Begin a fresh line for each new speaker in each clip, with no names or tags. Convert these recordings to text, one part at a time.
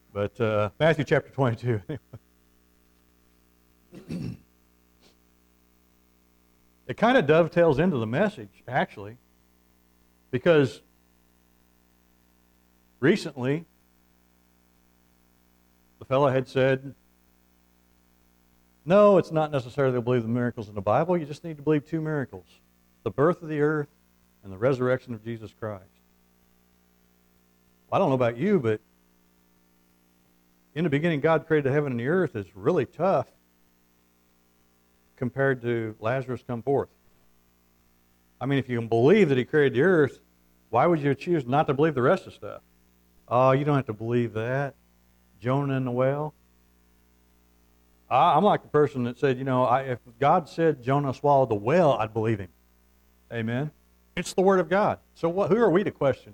But Matthew chapter 22. It kind of dovetails into the message, actually, because recently the fellow had said, no, it's not necessary to believe the miracles in the Bible. You just need to believe two miracles: the birth of the earth and the resurrection of Jesus Christ. Well, I don't know about you, but in the beginning, God created the heaven and the earth is really tough compared to Lazarus come forth. I mean, if you can believe that he created the earth, why would you choose not to believe the rest of the stuff? Oh, you don't have to believe that. Jonah in the whale. I'm like the person that said, if God said Jonah swallowed the whale, I'd believe him. Amen. It's the Word of God. So who are we to question?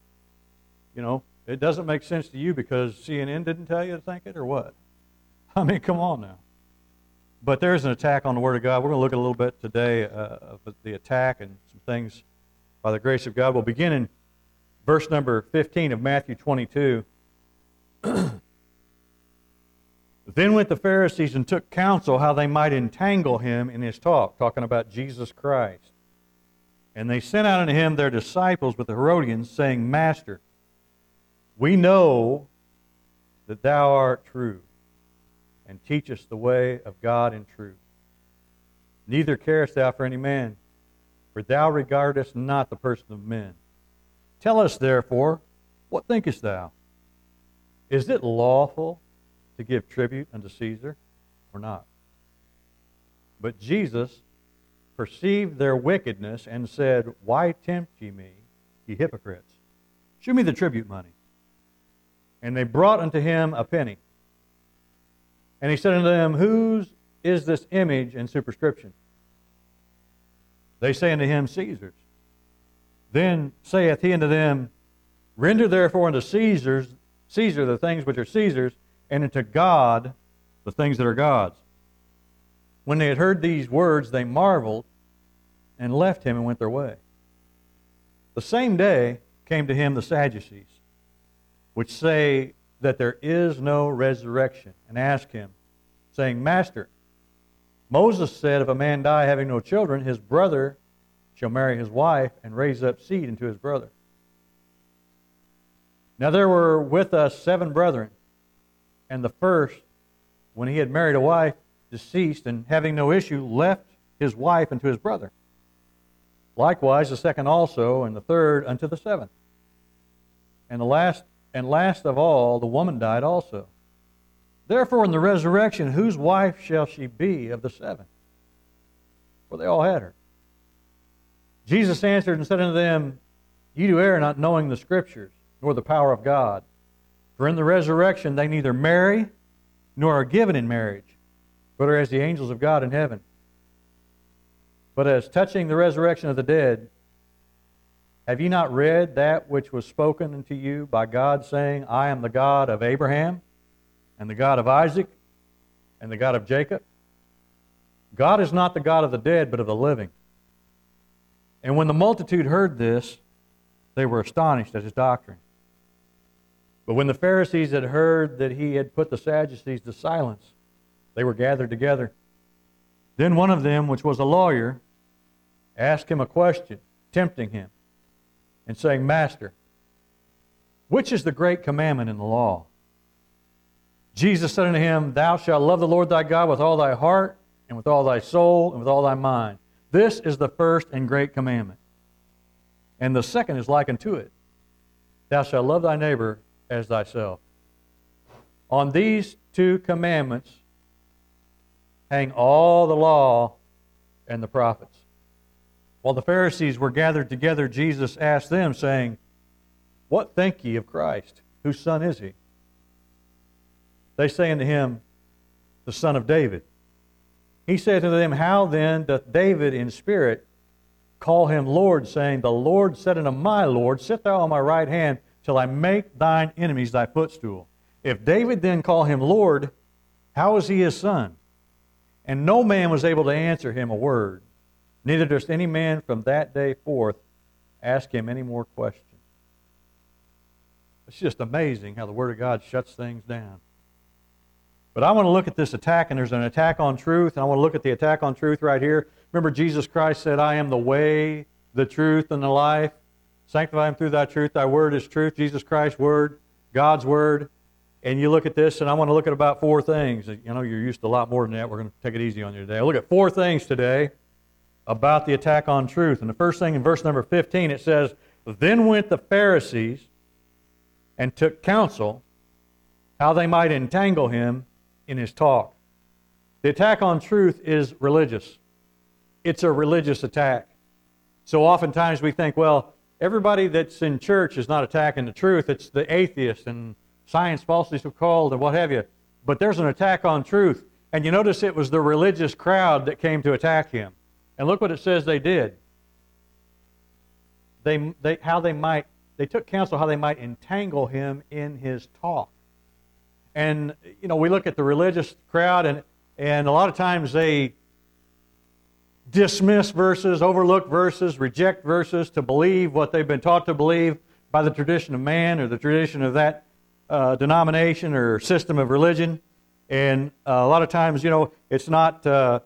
It doesn't make sense to you because CNN didn't tell you to think it, or what? I mean, come on now. But there's an attack on the Word of God. We're going to look a little bit today of the attack and some things by the grace of God. We'll begin in verse number 15 of Matthew 22. Then went the Pharisees and took counsel how they might entangle him in his talk, talking about Jesus Christ. And they sent out unto him their disciples with the Herodians, saying, Master, we know that thou art true, and teachest the way of God in truth. Neither carest thou for any man, for thou regardest not the person of men. Tell us, therefore, what thinkest thou? Is it lawful to give tribute unto Caesar, or not? But Jesus perceived their wickedness, and said, Why tempt ye me, ye hypocrites? Shew me the tribute money. And they brought unto him a penny. And he said unto them, Whose is this image and superscription? They say unto him, Caesar's. Then saith he unto them, Render therefore unto Caesar the things which are Caesar's, and unto God the things that are God's. When they had heard these words, they marveled, and left him and went their way. The same day came to him the Sadducees, which say that there is no resurrection, and asked him, saying, Master, Moses said, if a man die having no children, his brother shall marry his wife and raise up seed unto his brother. Now there were with us 7 brethren, and the first, when he had married a wife, deceased, and having no issue, left his wife unto his brother. Likewise the second also, and the third unto the 7th. And last of all, the woman died also. Therefore in the resurrection, whose wife shall she be of the 7? For they all had her. Jesus answered and said unto them, Ye do err, not knowing the Scriptures, nor the power of God. For in the resurrection they neither marry, nor are given in marriage, but are as the angels of God in heaven. But as touching the resurrection of the dead, have ye not read that which was spoken unto you by God, saying, I am the God of Abraham, and the God of Isaac, and the God of Jacob? God is not the God of the dead, but of the living. And when the multitude heard this, they were astonished at his doctrine. But when the Pharisees had heard that he had put the Sadducees to silence, they were gathered together. Then one of them, which was a lawyer, asked him a question, tempting him, and saying, Master, which is the great commandment in the law? Jesus said unto him, Thou shalt love the Lord thy God with all thy heart, and with all thy soul, and with all thy mind. This is the first and great commandment. And the second is like unto it. Thou shalt love thy neighbor as thyself. On these 2 commandments hang all the law and the prophets. While the Pharisees were gathered together, Jesus asked them, saying, What think ye of Christ? Whose son is he? They say unto him, The son of David. He said to them, How then doth David in spirit call him Lord, saying, The Lord said unto my Lord, Sit thou on my right hand, till I make thine enemies thy footstool. If David then call him Lord, how is he his son? And no man was able to answer him a word. Neither durst any man from that day forth ask him any more questions. It's just amazing how the Word of God shuts things down. But I want to look at this attack, and there's an attack on truth, and I want to look at the attack on truth right here. Remember, Jesus Christ said, I am the way, the truth, and the life. Sanctify them through thy truth. Thy word is truth. Jesus Christ's word, God's word. And you look at this, and I want to look at about 4 things. You know, you're used to a lot more than that. We're going to take it easy on you today. I'll look at 4 things today about the attack on truth. And the first thing in verse number 15, it says, Then went the Pharisees and took counsel how they might entangle him in his talk. The attack on truth is religious. It's a religious attack. So oftentimes we think, well, everybody that's in church is not attacking the truth. It's the atheists and science falsely so called and what have you. But there's an attack on truth. And you notice it was the religious crowd that came to attack him. And look what it says they did. They took counsel how they might entangle him in his talk. And, you know, we look at the religious crowd, and a lot of times they dismiss verses, overlook verses, reject verses to believe what they've been taught to believe by the tradition of man or the tradition of that denomination or system of religion. And a lot of times, you know, it's not the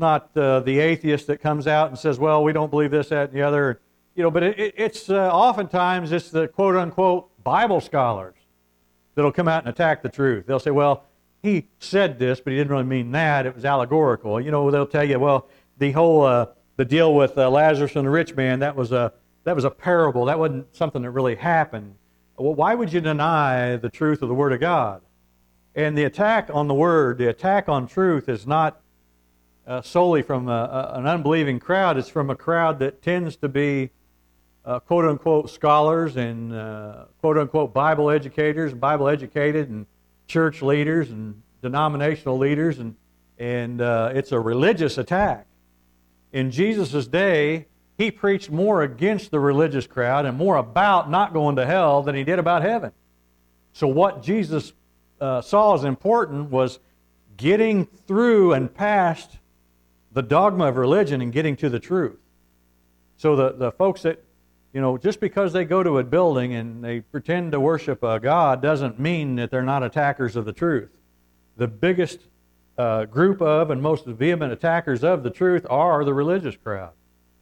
atheist that comes out and says, well, we don't believe this, that, and the other. You know, but it's oftentimes it's the quote-unquote Bible scholars that'll come out and attack the truth. They'll say, well, he said this, but he didn't really mean that. It was allegorical. You know, they'll tell you, well, the whole the deal with Lazarus and the rich man, that was a parable. That wasn't something that really happened. Well, why would you deny the truth of the Word of God? And the attack on the Word, the attack on truth is not solely from an unbelieving crowd. It's from a crowd that tends to be quote-unquote scholars and quote-unquote Bible educators, and Bible educated, and church leaders and denominational leaders, and it's a religious attack. In Jesus' day, he preached more against the religious crowd and more about not going to hell than he did about heaven. So what Jesus saw as important was getting through and past the dogma of religion and getting to the truth. So the folks that, you know, just because they go to a building and they pretend to worship a God doesn't mean that they're not attackers of the truth. The biggest group of and most vehement attackers of the truth are the religious crowd.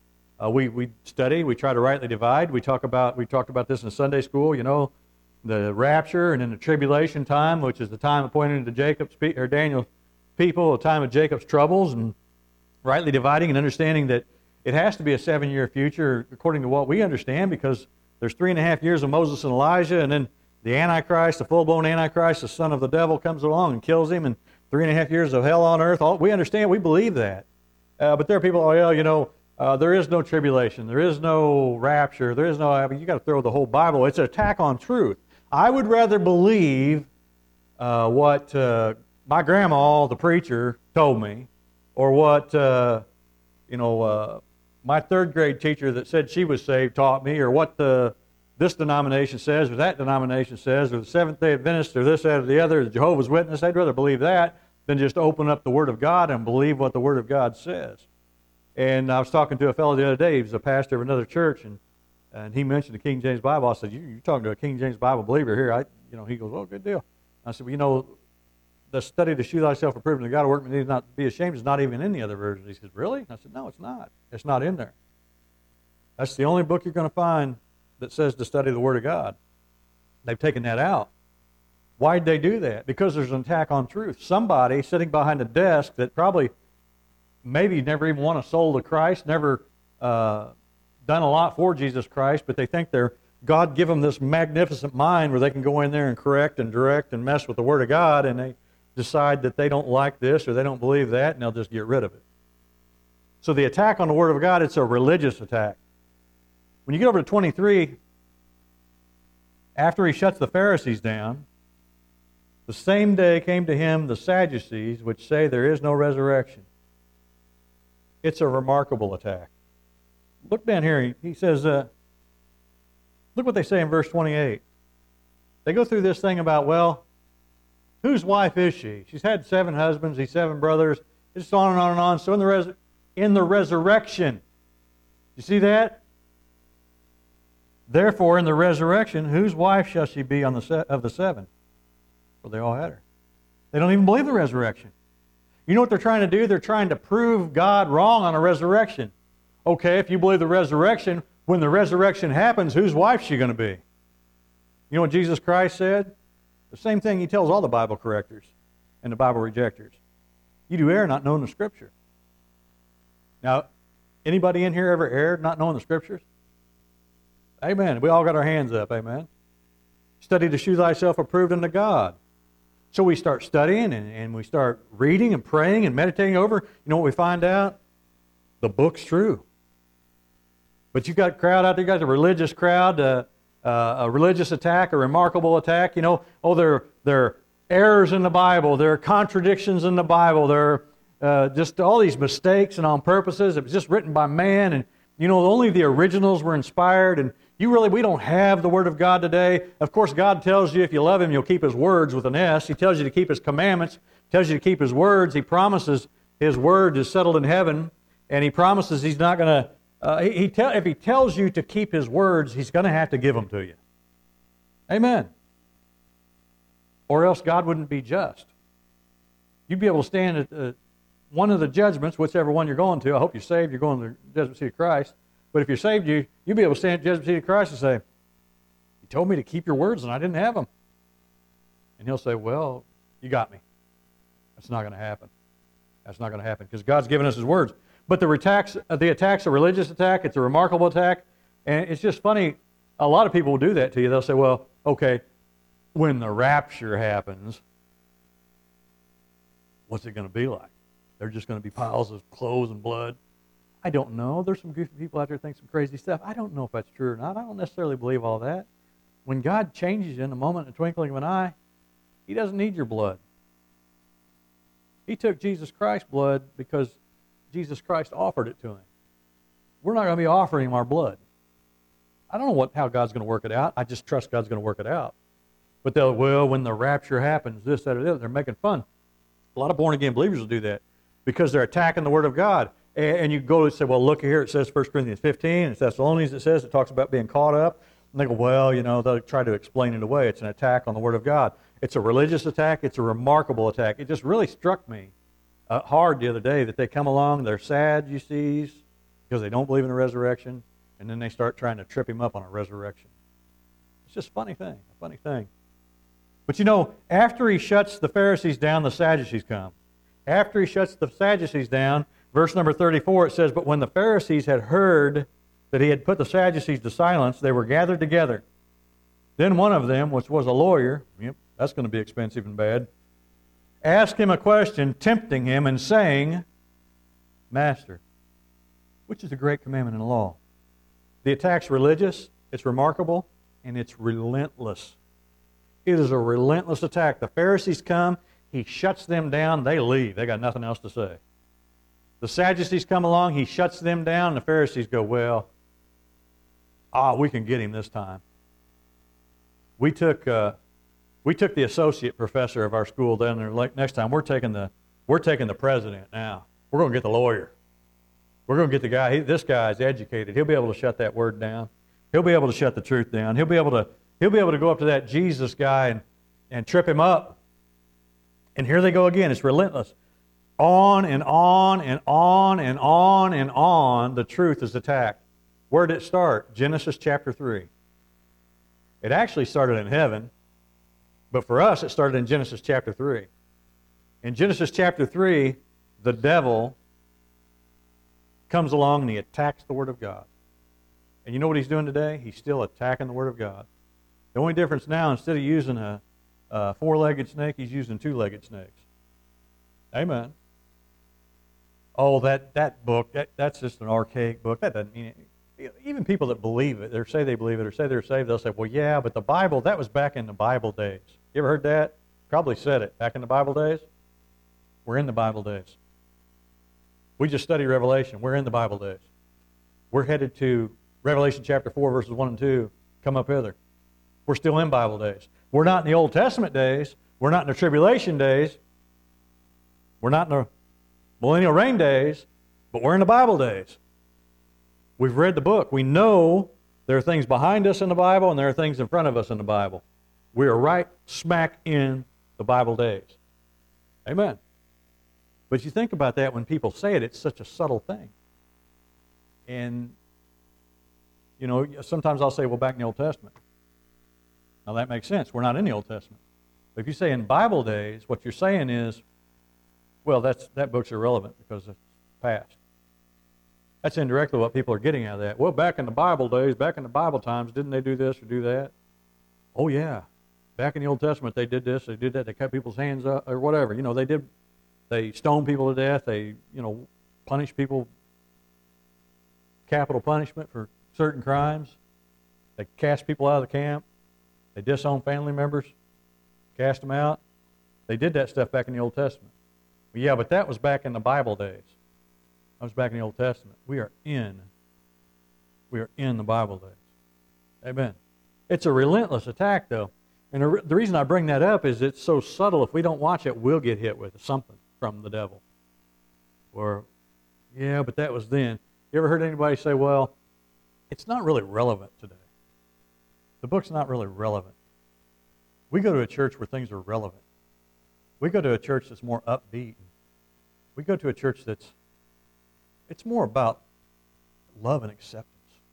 We study, we try to rightly divide. We talked about this in Sunday school, you know, the rapture and then the tribulation time, which is the time appointed to Daniel's people, the time of Jacob's troubles, and rightly dividing and understanding that it has to be a 7-year future according to what we understand, because there's 3.5 years of Moses and Elijah, and then the Antichrist, the full-blown Antichrist, the son of the devil, comes along and kills him, and 3.5 years of hell on earth. We understand, we believe that. But there are people, there is no tribulation, there is no rapture, there is no, you got to throw the whole Bible. It's an attack on truth. I would rather believe what my grandma, the preacher, told me, or what my 3rd grade teacher that said she was saved taught me, or what this denomination says, or that denomination says, or the Seventh-day Adventist, or this, that, or the other, the Jehovah's Witness. I'd rather believe that than just open up the Word of God and believe what the Word of God says. And I was talking to a fellow the other day. He was a pastor of another church, and he mentioned the King James Bible. I said, you're talking to a King James Bible believer here. He goes, oh, good deal. I said, well, the study to shew thyself approved unto God, a workman need not be ashamed, is not even in the other versions. He says, really? I said, no, it's not. It's not in there. That's the only book you're going to find that says to study the Word of God. They've taken that out. Why'd they do that? Because there's an attack on truth. Somebody sitting behind a desk that probably maybe never even won a soul to Christ, never done a lot for Jesus Christ, but they think God give them this magnificent mind where they can go in there and correct and direct and mess with the Word of God, and they decide that they don't like this or they don't believe that, and they'll just get rid of it. So the attack on the Word of God, it's a religious attack. When you get over to 23, after he shuts the Pharisees down, the same day came to him the Sadducees, which say there is no resurrection. It's a remarkable attack. Look down here. He says, look what they say in verse 28. They go through this thing about, well, whose wife is she? She's had 7 husbands, these 7 brothers. It's on and on and on. So in the resurrection, you see that? Therefore, in the resurrection, whose wife shall she be of the seven? Well, they all had her. They don't even believe the resurrection. You know what they're trying to do? They're trying to prove God wrong on a resurrection. Okay, if you believe the resurrection, when the resurrection happens, whose wife is she going to be? You know what Jesus Christ said? The same thing he tells all the Bible correctors and the Bible rejectors. You do err not knowing the Scripture. Now, anybody in here ever erred not knowing the Scriptures? Amen. We all got our hands up. Amen. Study to shew thyself approved unto God. So we start studying and we start reading and praying and meditating over. You know what we find out? The book's true. But you've got a crowd out there, you got a religious crowd, a religious attack, a remarkable attack. You know, there are errors in the Bible, there are contradictions in the Bible, there are just all these mistakes and on purposes. It was just written by man, and you know, only the originals were inspired, and we don't have the Word of God today. Of course, God tells you if you love Him, you'll keep His words with an S. He tells you to keep His commandments, tells you to keep His words. He promises His word is settled in heaven, and He promises He's not going to, if He tells you to keep His words, He's going to have to give them to you. Amen. Or else God wouldn't be just. You'd be able to stand at one of the judgments, whichever one you're going to. I hope you're saved, you're going to the judgment seat of Christ. But if you're saved, you'll be able to stand at the judgment seat of Christ and say, you told me to keep your words and I didn't have them. And He'll say, well, you got me. That's not going to happen. That's not going to happen because God's given us His words. But the attack's a religious attack. It's a remarkable attack. And it's just funny. A lot of people will do that to you. They'll say, well, okay, when the rapture happens, what's it going to be like? They're just going to be piles of clothes and blood. I don't know. There's some goofy people out there that think some crazy stuff. I don't know if that's true or not. I don't necessarily believe all that. When God changes you in a moment, in a twinkling of an eye, He doesn't need your blood. He took Jesus Christ's blood because Jesus Christ offered it to Him. We're not going to be offering Him our blood. I don't know how God's going to work it out. I just trust God's going to work it out. But when the rapture happens, this, that, or the other, they're making fun. A lot of born-again believers will do that because they're attacking the Word of God. And you go and say, well, look here, it says 1 Corinthians 15, and Thessalonians it talks about being caught up. And they go, well, they'll try to explain it away. It's an attack on the Word of God. It's a religious attack. It's a remarkable attack. It just really struck me hard the other day that they come along, they're Sadducees because they don't believe in the resurrection, and then they start trying to trip Him up on a resurrection. It's just a funny thing. But after He shuts the Pharisees down, the Sadducees come. After He shuts the Sadducees down, verse number 34, it says, but when the Pharisees had heard that He had put the Sadducees to silence, they were gathered together. Then one of them, which was a lawyer, that's going to be expensive and bad, asked Him a question, tempting Him and saying, Master, which is the great commandment in the law? The attack's religious, it's remarkable, and it's relentless. It is a relentless attack. The Pharisees come, He shuts them down, they leave. They got nothing else to say. The Sadducees come along, He shuts them down, and the Pharisees go, well, we can get him this time. We took the associate professor of our school down there. Like next time, we're taking the president now. We're going to get the lawyer. We're going to get the guy. This guy's educated. He'll be able to shut that word down. He'll be able to shut the truth down. He'll be able to go up to that Jesus guy and trip him up. And here they go again. It's relentless. On and on and on and on and on, the truth is attacked. Where did it start? Genesis chapter 3. It actually started in heaven, but for us it started in Genesis chapter 3. In Genesis chapter 3, the devil comes along and he attacks the Word of God. And you know what he's doing today? He's still attacking the Word of God. The only difference now, instead of using a four-legged snake, he's using two-legged snakes. Amen. Oh, that book, that's just an archaic book. That doesn't mean it. Even people that believe it, or say they believe it, or say they're saved, they'll say, well, yeah, but the Bible, that was back in the Bible days. You ever heard that? Probably said it. Back in the Bible days? We're in the Bible days. We just studied Revelation. We're in the Bible days. We're headed to Revelation chapter 4, verses 1 and 2. Come up hither. We're still in Bible days. We're not in the Old Testament days. We're not in the tribulation days. We're not in the millennial reign days, but we're in the Bible days. We've read the book. We know There are things behind us in the Bible, and there are things in front of us in the Bible. We are right smack in the Bible days. Amen. But you think about that when people say it, it's such a subtle thing. And, you know, sometimes I'll say, well, back in the Old Testament. Now that makes sense. We're not in the Old Testament. But if you say in Bible days, what you're saying is, well, that book's irrelevant because it's past. That's indirectly what people are getting out of that. Well, back in the Bible days, back in the Bible times, didn't they do this or do that? Oh, yeah. Back in the Old Testament, they did this, they did that, they cut people's hands up, or whatever. You know, they stoned people to death, they, you know, punished people, capital punishment for certain crimes. They cast people out of the camp. They disowned family members, cast them out. They did that stuff back in the Old Testament. Well, yeah, but that was back in the Bible days. That was back in the Old Testament. We are in the Bible days. Amen. It's a relentless attack, though. And the reason I bring that up is it's so subtle. If we don't watch it, we'll get hit with something from the devil. Or, yeah, but that was then. You ever heard anybody say, well, it's not really relevant today? The book's not really relevant. We go to a church where things are relevant. We go to a church that's more upbeat. We go to a church it's more about love and acceptance.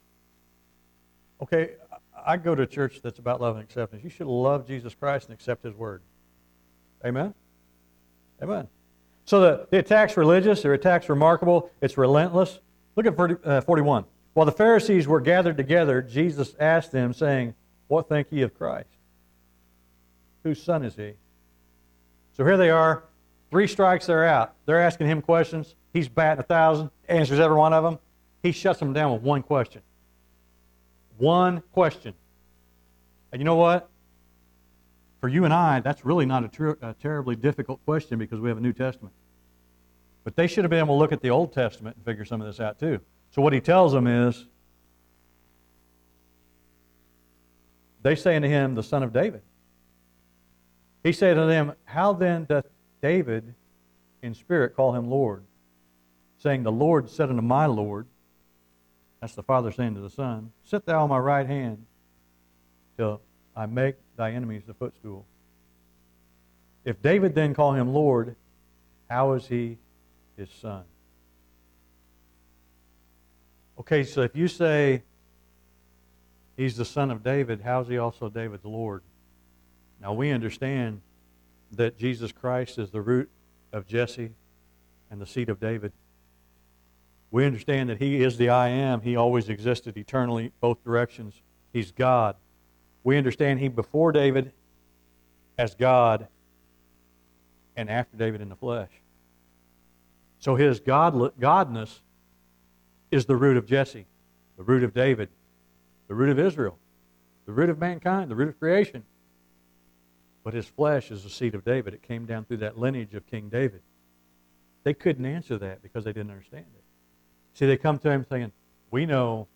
Okay, I go to a church that's about love and acceptance. You should love Jesus Christ and accept His Word. Amen? Amen. So the attack's religious, the attack's remarkable, it's relentless. Look at 41. While the Pharisees were gathered together, Jesus asked them, saying, what think ye of Christ? Whose son is He? So here they are, 3 strikes, they're out. They're asking Him questions. He's batting 1,000, answers every one of them. He shuts them down with one question. One question. And you know what? For you and I, that's really not a terribly difficult question because we have a New Testament. But they should have been able to look at the Old Testament and figure some of this out too. So what He tells them is, they say unto Him, the Son of David. He said to them, how then doth David in spirit call Him Lord? Saying, the Lord said unto my Lord, that's the Father saying to the Son, sit thou on my right hand till I make thy enemies the footstool. If David then call Him Lord, how is He His Son? Okay, so if you say He's the Son of David, how is He also David's Lord? Now we understand that Jesus Christ is the root of Jesse and the seed of David. We understand that He is the I Am. He always existed eternally, both directions. He's God. We understand He before David as God and after David in the flesh. So His godness is the root of Jesse, the root of David, the root of Israel, the root of mankind, the root of creation. But His flesh is the seed of David. It came down through that lineage of King David. They couldn't answer that because they didn't understand it. See, they come to Him saying, we know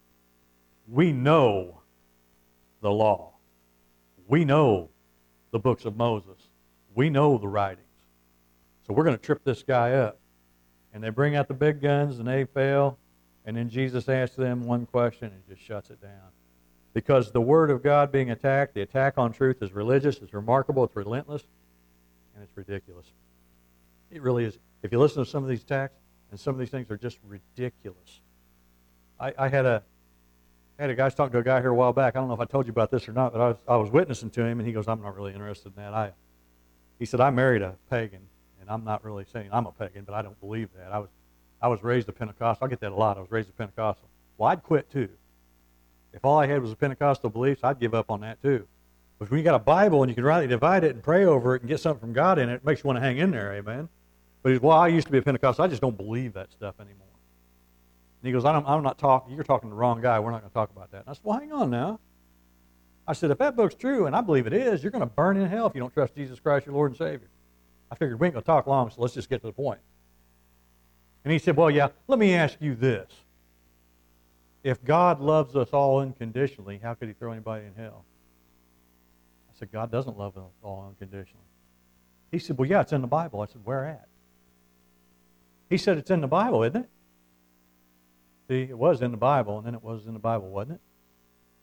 the law. We know the books of Moses. We know the writings. So we're going to trip this guy up. And they bring out the big guns and they fail. And then Jesus asks them one question and just shuts it down. Because the Word of God being attacked, the attack on truth is religious, it's remarkable, it's relentless, and it's ridiculous. It really is. If you listen to some of these attacks, and some of these things are just ridiculous. I had a guy, I was talking to a guy here a while back. I don't know if I told you about this or not, but I was witnessing to him, and he goes, I'm not really interested in that. He said, I married a pagan, and I'm not really saying I'm a pagan, but I don't believe that. I was raised a Pentecostal. I get that a lot. I was raised a Pentecostal. Well, I'd quit too. If all I had was a Pentecostal beliefs, I'd give up on that too. But when you got a Bible and you can rightly divide it and pray over it and get something from God in it, it makes you want to hang in there, amen? But he said, well, I used to be a Pentecostal. I just don't believe that stuff anymore. And he goes, I'm not talking, you're talking to the wrong guy. We're not going to talk about that. And I said, well, hang on now. I said, if that book's true, and I believe it is, you're going to burn in hell if you don't trust Jesus Christ, your Lord and Savior. I figured we ain't going to talk long, so let's just get to the point. And he said, well, yeah, let me ask you this. If God loves us all unconditionally, how could He throw anybody in hell? I said, God doesn't love us all unconditionally. He said, well, yeah, it's in the Bible. I said, where at? He said, it's in the Bible, isn't it? See, it was in the Bible, and then it was in the Bible, wasn't it?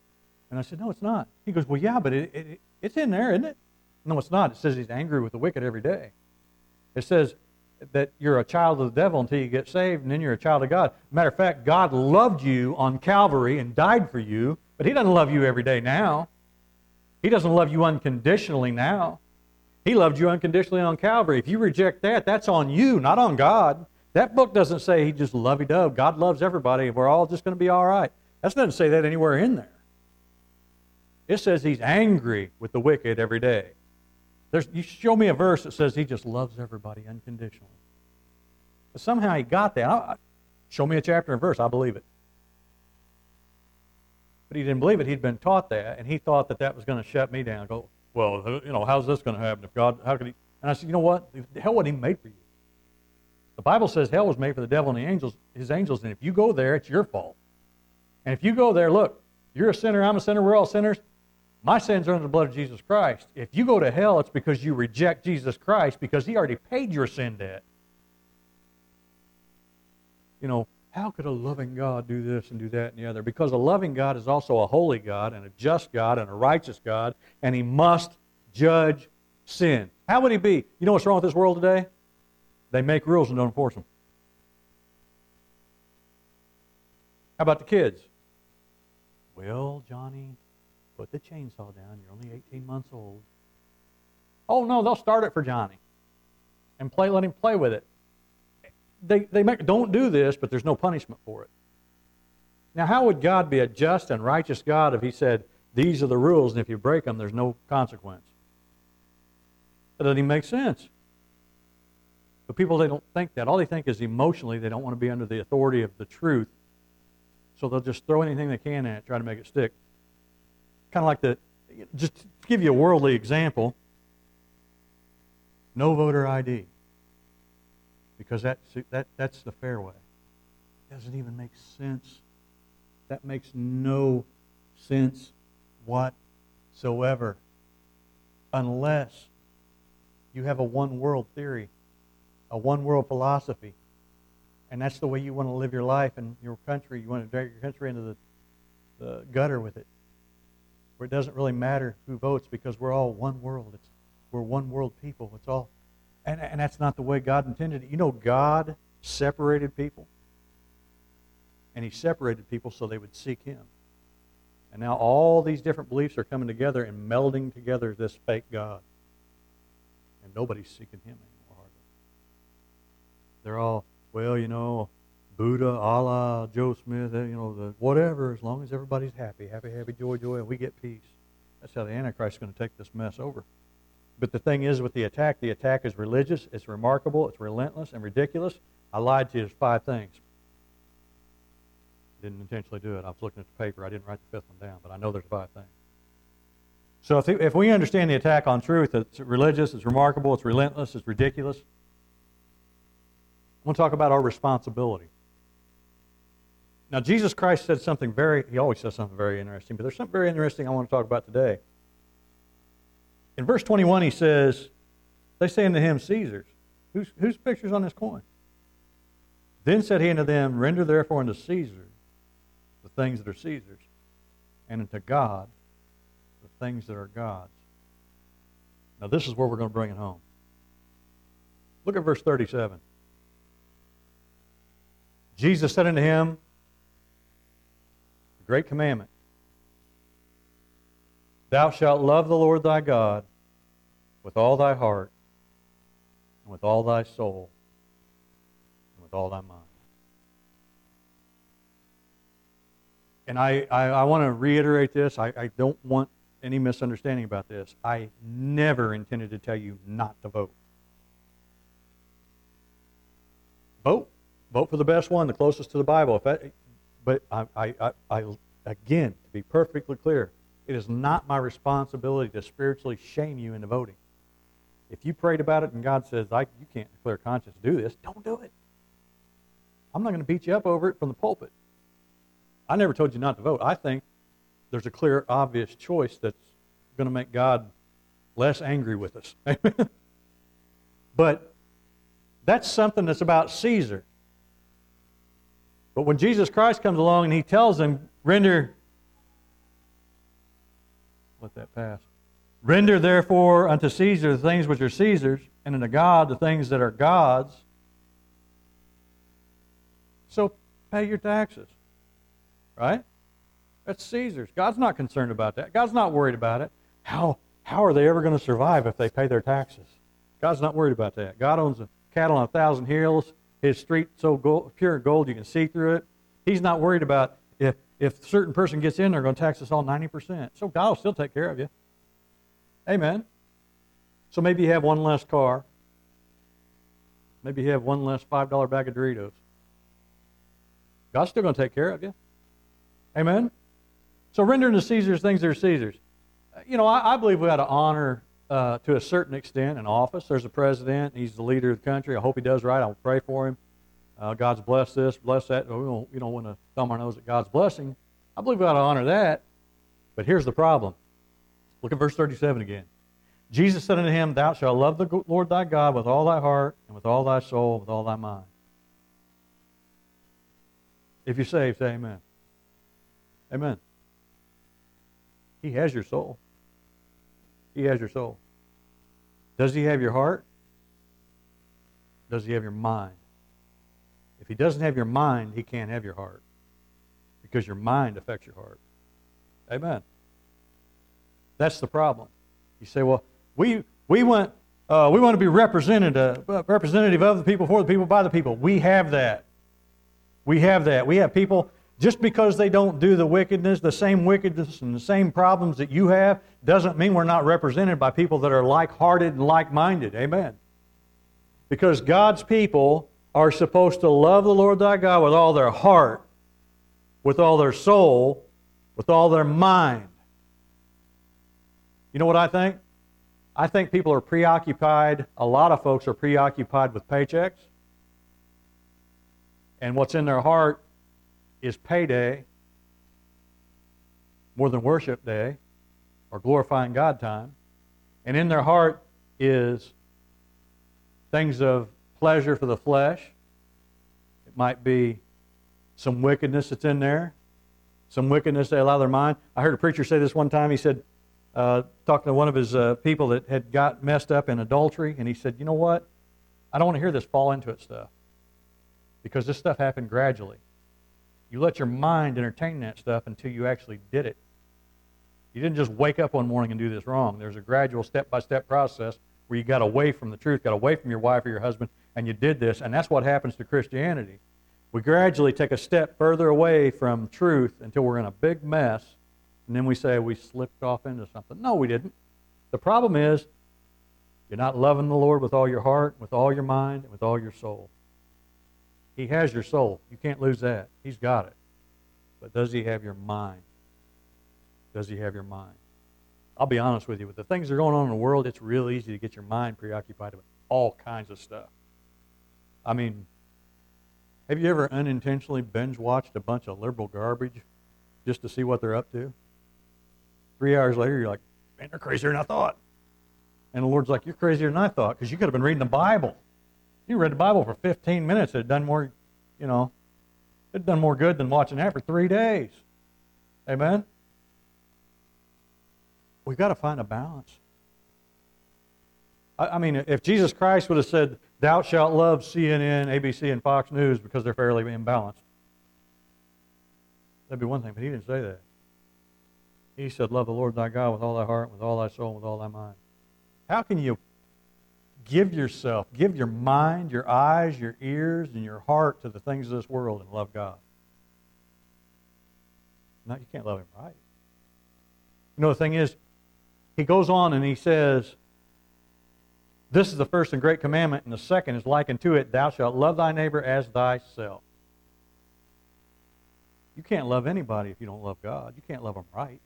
And I said, no, it's not. He goes, well, yeah, but it's in there, isn't it? No, it's not. It says he's angry with the wicked every day. It says that you're a child of the devil until you get saved, and then you're a child of God. Matter of fact, God loved you on Calvary and died for you, but He doesn't love you every day now. He doesn't love you unconditionally now. He loved you unconditionally on Calvary. If you reject that, that's on you, not on God. That book doesn't say He just lovey-dove. God loves everybody. We're all just going to be all right. That doesn't say that anywhere in there. It says He's angry with the wicked every day. You show me a verse that says He just loves everybody unconditionally. But somehow He got that. Show me a chapter and verse, I believe it. But he didn't believe it. He'd been taught that, and he thought that that was going to shut me down. Go, well, how's this going to happen? If God, how could He? And I said, you know what? Hell wasn't even made for you. The Bible says hell was made for the devil and his angels, and if you go there, it's your fault. And if you go there, look, you're a sinner, I'm a sinner, we're all sinners. My sins are under the blood of Jesus Christ. If you go to hell, it's because you reject Jesus Christ, because He already paid your sin debt. How could a loving God do this and do that and the other? Because a loving God is also a holy God and a just God and a righteous God, and He must judge sin. How would He be? You know what's wrong with this world today? They make rules and don't enforce them. How about the kids? Well, Johnny, put the chainsaw down. You're only 18 months old. Oh, no, they'll start it for Johnny and let him play with it. Don't do this, but there's no punishment for it. Now, how would God be a just and righteous God if He said, these are the rules, and if you break them, there's no consequence? That doesn't even make sense. But people, they don't think that. All they think is emotionally they don't want to be under the authority of the truth, so they'll just throw anything they can at it, try to make it stick. Kind of like just to give you a worldly example, no voter ID. Because that's the fair way. It doesn't even make sense. That makes no sense whatsoever. Unless you have a one-world theory, a one-world philosophy. And that's the way you want to live your life and your country. You want to drag your country into the gutter with it. Where it doesn't really matter who votes because we're all one world. We're one world people. It's all... And that's not the way God intended it. God separated people. And He separated people so they would seek Him. And now all these different beliefs are coming together and melding together this fake God. And nobody's seeking Him anymore, hardly. They're all, Buddha, Allah, Joe Smith, the whatever, as long as everybody's happy, happy, happy, joy, joy, and we get peace. That's how the Antichrist is going to take this mess over. But the thing is with the attack is religious, it's remarkable, it's relentless, and ridiculous. I lied to you, there's 5 things. Didn't intentionally do it. I was looking at the paper. I didn't write the 5th one down, but I know there's 5 things. So if we understand the attack on truth, it's religious, it's remarkable, it's relentless, it's ridiculous. I want to talk about our responsibility. Now, Jesus Christ said something He always says something very interesting, but there's something very interesting I want to talk about today. In verse 21, He says, they say unto Him, Caesar's. Whose picture's on this coin? Then said He unto them, render therefore unto Caesar the things that are Caesar's, and unto God the things that are God's. Now this is where we're going to bring it home. Look at verse 37. Jesus said unto him, the great commandment, thou shalt love the Lord thy God with all thy heart, and with all thy soul, and with all thy mind. And I want to reiterate this. I don't want any misunderstanding about this. I never intended to tell you not to vote. Vote. Vote for the best one, the closest to the Bible. But I again, to be perfectly clear, it is not my responsibility to spiritually shame you into voting. If you prayed about it and God says, you can't declare conscience to do this, don't do it. I'm not going to beat you up over it from the pulpit. I never told you not to vote. I think there's a clear, obvious choice that's going to make God less angry with us. But that's something that's about Caesar. But when Jesus Christ comes along and He tells them, render let that pass. Render therefore unto Caesar the things which are Caesar's, and unto God the things that are God's. So pay your taxes. Right? That's Caesar's. God's not concerned about that. God's not worried about it. How are they ever going to survive if they pay their taxes? God's not worried about that. God owns the cattle on 1,000 hills. His street so pure gold you can see through it. He's not worried about if a certain person gets in, they're going to tax us all 90%. So God will still take care of you. Amen. So maybe you have one less car. Maybe you have one less $5 bag of Doritos. God's still going to take care of you. Amen. So render to Caesar's things that are Caesar's. I believe we ought to honor, to a certain extent, an office. There's a president. He's the leader of the country. I hope he does right. I'll pray for him. God's blessed this, bless that. We don't want to thumb our nose at God's blessing. I believe we ought to honor that. But here's the problem. Look at verse 37 again. Jesus said unto him, Thou shalt love the Lord thy God with all thy heart, and with all thy soul, and with all thy mind. If you're saved, say amen. Amen. He has your soul. He has your soul. Does he have your heart? Does he have your mind? If he doesn't have your mind, he can't have your heart. Because your mind affects your heart. Amen. That's the problem. You say, well, we want to be representative of the people, for the people, by the people. We have that. We have that. We have people, just because they don't do the same wickedness and the same problems that you have, doesn't mean we're not represented by people that are like-hearted and like-minded. Amen. Because God's people are supposed to love the Lord thy God with all their heart, with all their soul, with all their mind. You know what I think? I think people are preoccupied, a lot of folks are preoccupied with paychecks. And what's in their heart is payday more than worship day or glorifying God time. And in their heart is things of pleasure for the flesh. It might be some wickedness that's in there. Some wickedness they allow their mind. I heard a preacher say this one time. He said, talking to one of his people that had got messed up in adultery, and he said, you know what? I don't want to hear this fall into it stuff. Because this stuff happened gradually. You let your mind entertain that stuff until you actually did it. You didn't just wake up one morning and do this wrong. There's a gradual step-by-step process where you got away from the truth, got away from your wife or your husband, and you did this. And that's what happens to Christianity. We gradually take a step further away from truth until we're in a big mess, and then we say we slipped off into something. No, we didn't. The problem is you're not loving the Lord with all your heart, with all your mind, and with all your soul. He has your soul. You can't lose that. He's got it. But does he have your mind? Does he have your mind? I'll be honest with you. With the things that are going on in the world, it's real easy to get your mind preoccupied with all kinds of stuff. I mean, have you ever unintentionally binge-watched a bunch of liberal garbage just to see what they're up to? 3 hours later, you're like, man, they're crazier than I thought. And the Lord's like, you're crazier than I thought, because you could have been reading the Bible. You read the Bible for 15 minutes. It'd done more, it'd done more good than watching that for 3 days. Amen? We've got to find a balance. I mean, if Jesus Christ would have said, thou shalt love CNN, ABC, and Fox News because they're fairly imbalanced, that'd be one thing, but he didn't say that. He said, love the Lord thy God with all thy heart, with all thy soul, with all thy mind. How can you give your mind, your eyes, your ears, and your heart to the things of this world and love God? No, you can't love him right. The thing is, he goes on and he says, this is the first and great commandment, and the second is like unto it, thou shalt love thy neighbor as thyself. You can't love anybody if you don't love God. You can't love them right.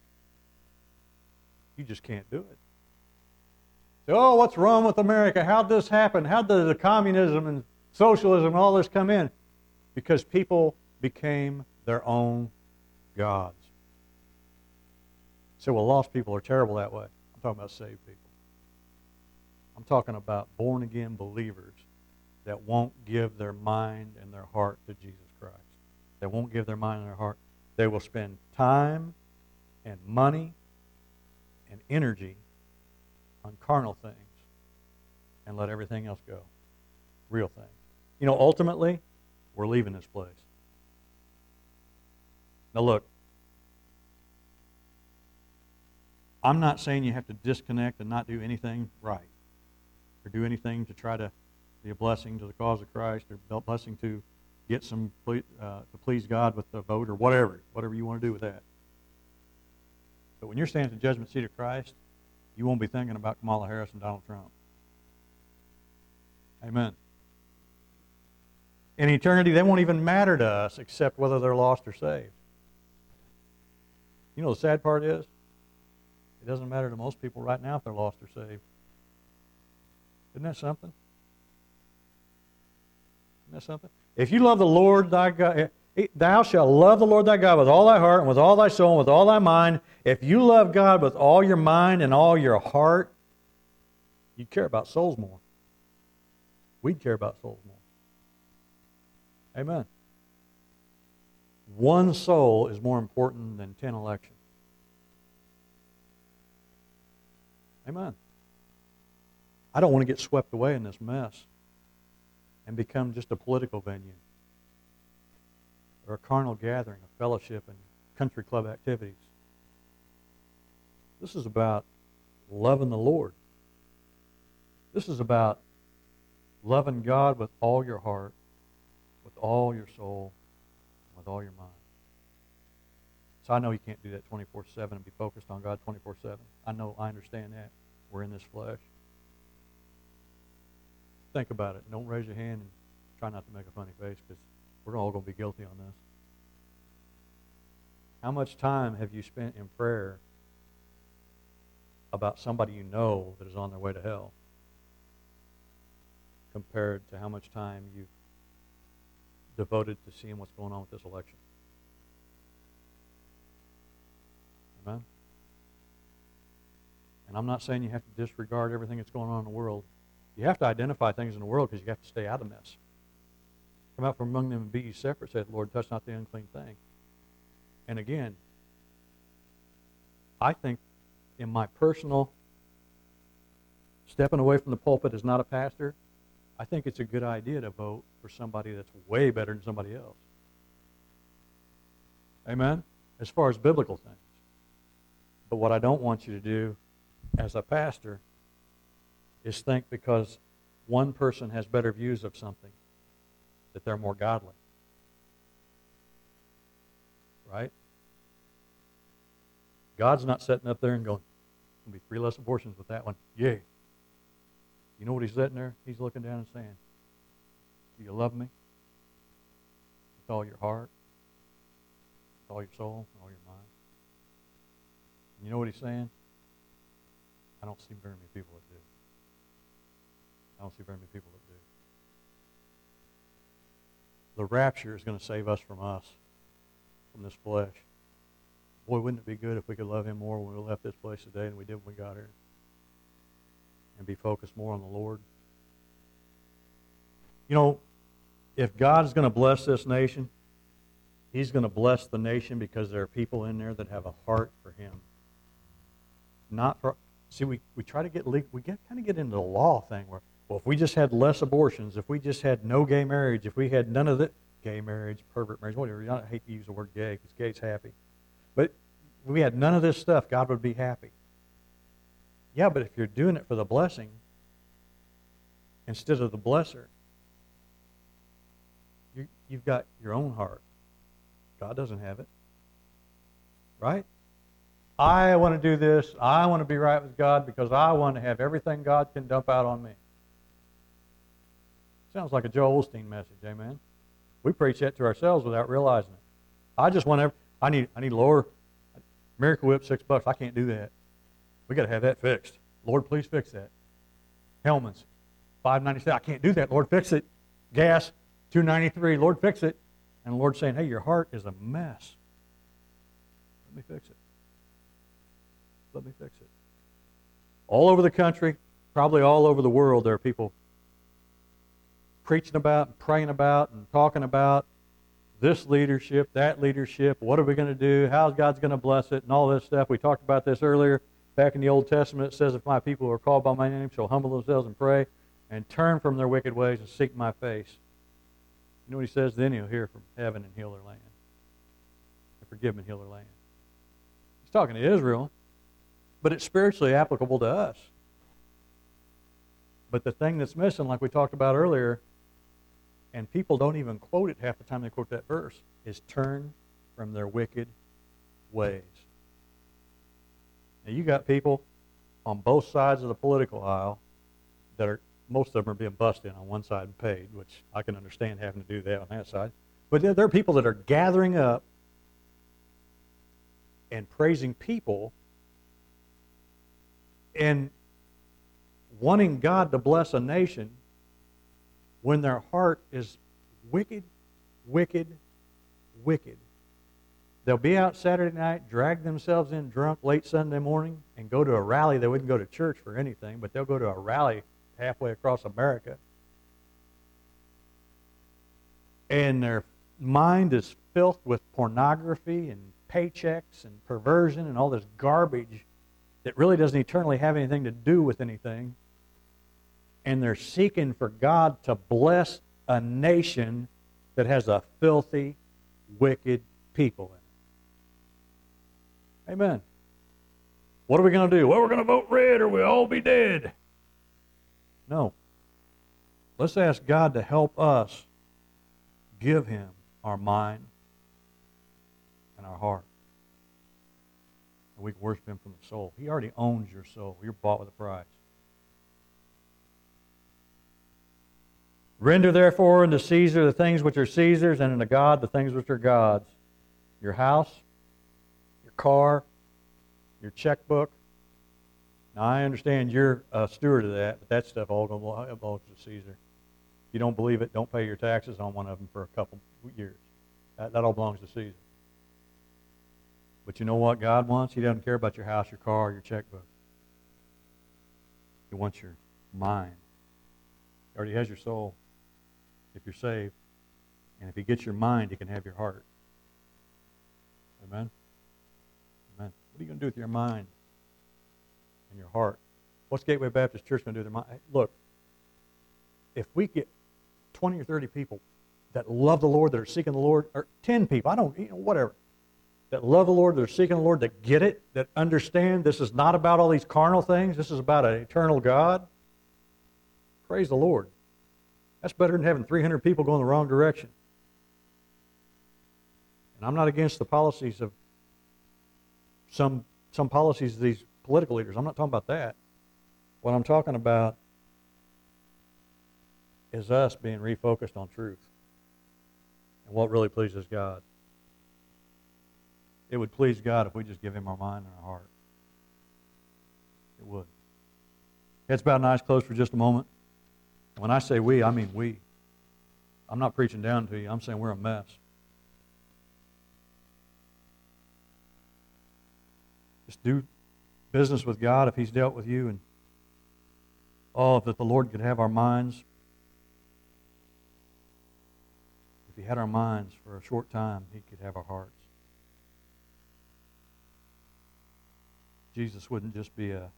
You just can't do it. Oh, what's wrong with America? How'd this happen? How did the communism and socialism and all this come in? Because people became their own gods. So, well, lost people are terrible that way. I'm talking about saved people. I'm talking about born-again believers that won't give their mind and their heart to Jesus Christ. They won't give their mind and their heart. They will spend time and money and energy on carnal things and let everything else go. Real things. You know, ultimately, we're leaving this place. Now look, I'm not saying you have to disconnect and not do anything right, or do anything to try to be a blessing to the cause of Christ, or a blessing to get some to please God with the vote, or whatever you want to do with that. But when you're standing at the judgment seat of Christ, you won't be thinking about Kamala Harris and Donald Trump. Amen. In eternity, they won't even matter to us except whether they're lost or saved. You know the sad part is, it doesn't matter to most people right now if they're lost or saved. Isn't that something? Isn't that something? If you love the Lord thy God, thou shalt love the Lord thy God with all thy heart and with all thy soul and with all thy mind. If you love God with all your mind and all your heart, you'd care about souls more. We'd care about souls more. Amen. One soul is more important than 10 elections. Amen. I don't want to get swept away in this mess and become just a political venue or a carnal gathering of fellowship and country club activities. This is about loving the Lord. This is about loving God with all your heart, with all your soul, with all your mind. So I know you can't do that 24/7 and be focused on God 24/7. I understand that. We're in this flesh. Think about it. Don't raise your hand and try not to make a funny face, because we're all going to be guilty on this. How much time have you spent in prayer about somebody you know that is on their way to hell, compared to how much time you've devoted to seeing what's going on with this election? Amen? And I'm not saying you have to disregard everything that's going on in the world. You have to identify things in the world because you have to stay out of the mess. Come out from among them and be ye separate, said the Lord, touch not the unclean thing. And again, I think in my personal stepping away from the pulpit as not a pastor, I think it's a good idea to vote for somebody that's way better than somebody else. Amen? As far as biblical things. But what I don't want you to do as a pastor is think because one person has better views of something that they're more godly. Right? God's not sitting up there and going, there's going to be 3 less abortions with that one. Yay. You know what he's sitting there? He's looking down and saying, do you love me? With all your heart, with all your soul, with all your mind. And you know what he's saying? I don't see very many people that do. I don't see very many people that do. The rapture is going to save us, from this flesh. Boy, wouldn't it be good if we could love him more when we left this place today than we did when we got here? And be focused more on the Lord. You know, if God is going to bless this nation, he's going to bless the nation because there are people in there that have a heart for him. Not for, see, we try to get kind of get into the law thing where, well, if we just had less abortions, if we just had no gay marriage, if we had none of the gay marriage, pervert marriage, whatever. I hate to use the word gay because gay's happy. But if we had none of this stuff, God would be happy. Yeah, but if you're doing it for the blessing instead of the blesser, you've got your own heart. God doesn't have it. Right? I want to do this. I want to be right with God because I want to have everything God can dump out on me. Sounds like a Joel Osteen message, amen? We preach that to ourselves without realizing it. I just want I need lower Miracle Whip, $6. I can't do that. We got to have that fixed. Lord, please fix that. Hellman's, $5.97. I can't do that. Lord, fix it. Gas, $2.93. Lord, fix it. And the Lord's saying, hey, your heart is a mess. Let me fix it. Let me fix it. All over the country, probably all over the world, there are people preaching about and praying about and talking about this leadership, that leadership, what are we going to do, how God's going to bless it, and all this stuff. We talked about this earlier. Back in the Old Testament, it says, if my people who are called by my name shall humble themselves and pray and turn from their wicked ways and seek my face. You know what he says? Then he'll hear from heaven and heal their land. And forgive them and heal their land. He's talking to Israel, but it's spiritually applicable to us. But the thing that's missing, like we talked about earlier, and people don't even quote it half the time they quote that verse, is turn from their wicked ways. Now you got people on both sides of the political aisle that are, most of them are being bussed in on one side and paid, which I can understand having to do that on that side. But there are people that are gathering up and praising people and wanting God to bless a nation when their heart is wicked, wicked, wicked. They'll be out Saturday night, drag themselves in drunk late Sunday morning, and go to a rally. They wouldn't go to church for anything, but they'll go to a rally halfway across America. And their mind is filled with pornography and paychecks and perversion and all this garbage that really doesn't eternally have anything to do with anything. And they're seeking for God to bless a nation that has a filthy, wicked people in it. Amen. What are we going to do? Well, we're going to vote red or we'll all be dead. No. Let's ask God to help us give Him our mind and our heart. And we can worship Him from the soul. He already owns your soul. You're bought with a price. Render therefore unto Caesar the things which are Caesar's, and unto God the things which are God's. Your house, your car, your checkbook. Now I understand you're a steward of that, but that stuff all belongs to Caesar. If you don't believe it, don't pay your taxes on one of them for a couple years. That all belongs to Caesar. But you know what God wants? He doesn't care about your house, your car, your checkbook. He wants your mind. He already has your soul if you're saved. And if He gets your mind, He can have your heart. Amen? Amen. What are you going to do with your mind and your heart? What's Gateway Baptist Church going to do with their mind? Look, if we get 20 or 30 people that love the Lord, that are seeking the Lord, or 10 people, whatever, that love the Lord, that are seeking the Lord, that get it, that understand this is not about all these carnal things, this is about an eternal God, praise the Lord. That's better than having 300 people going the wrong direction. And I'm not against the policies of some policies of these political leaders. I'm not talking about that. What I'm talking about is us being refocused on truth and what really pleases God. It would please God if we just give Him our mind and our heart. It would. Heads bowed and eyes closed for just a moment. When I say we, I mean we. I'm not preaching down to you. I'm saying we're a mess. Just do business with God if He's dealt with you. And that the Lord could have our minds. If He had our minds for a short time, He could have our hearts. Jesus wouldn't just be a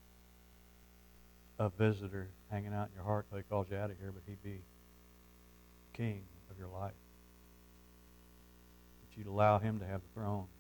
visitor hanging out in your heart till He calls you out of here, but He'd be King of your life. That you'd allow Him to have the throne.